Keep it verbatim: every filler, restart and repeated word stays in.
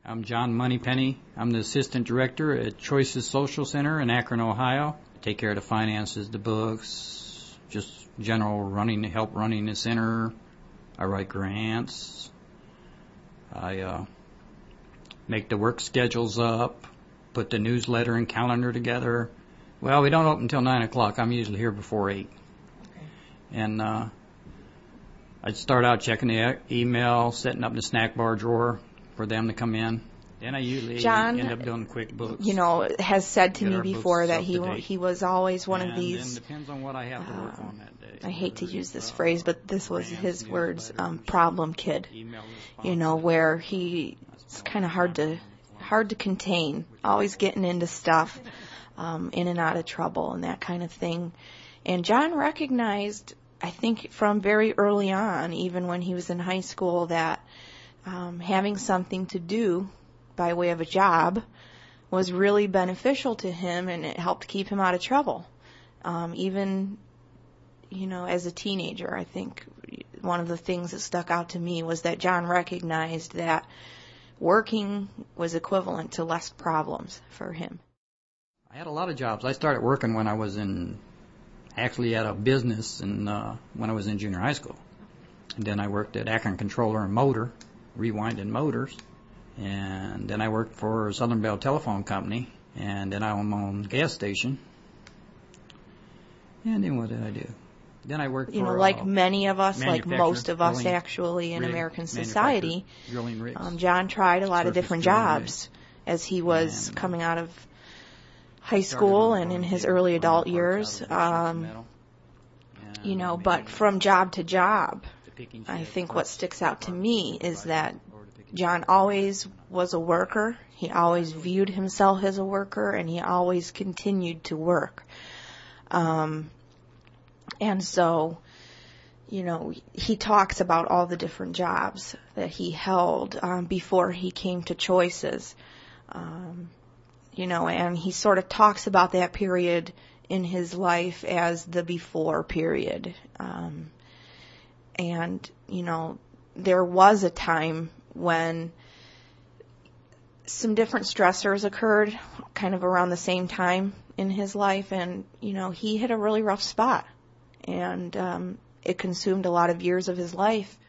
I'm John Moneypenny. I'm the assistant director at Choices Social Center in Akron, Ohio. I take care of the finances, the books, just general running, help running the center. I write grants. I uh, make the work schedules up, put the newsletter and calendar together. Well, we don't open until nine o'clock. I'm usually here before eight. Okay. And uh, I'd start out checking the email, setting up the snack bar drawer for them to come in. Then I usually John, end up doing QuickBooks. You know, has said to me before that he date. he was always one and of these. And depends on what I have to work uh, on that day. I hate to use this phrase, but this was his words, um, problem kid. You know, where he it's kind of hard to hard to contain, always getting into stuff, um, in and out of trouble and that kind of thing. And John recognized, I think, from very early on, even when he was in high school, that um, having something to do by way of a job was really beneficial to him, and it helped keep him out of trouble. Um, even, you know, as a teenager, I think one of the things that stuck out to me was that John recognized that working was equivalent to less problems for him. I had a lot of jobs. I started working when I was in, actually at a business and uh, when I was in junior high school. And then I worked at Akron Controller and Motor, rewinding motors. And then I worked for Southern Bell Telephone Company, and then I owned my own gas station. And then what did I do? Then I worked you for... You know, like uh, many of us, like most of us drilling, actually in rig, American society, drilling rigs, um, John tried a lot of different jobs as he was and, coming out of high school and in his early adult years. Um, you know, but from job to job, I think what sticks out to me is that John always was a worker. He always viewed himself as a worker, and he always continued to work. Um, and so, you know, he talks about all the different jobs that he held um, before he came to Choices. Um, you know, and he sort of talks about that period in his life as the before period. Um, and, you know, there was a time when some different stressors occurred kind of around the same time in his life, and, you know, he hit a really rough spot, and um, it consumed a lot of years of his life.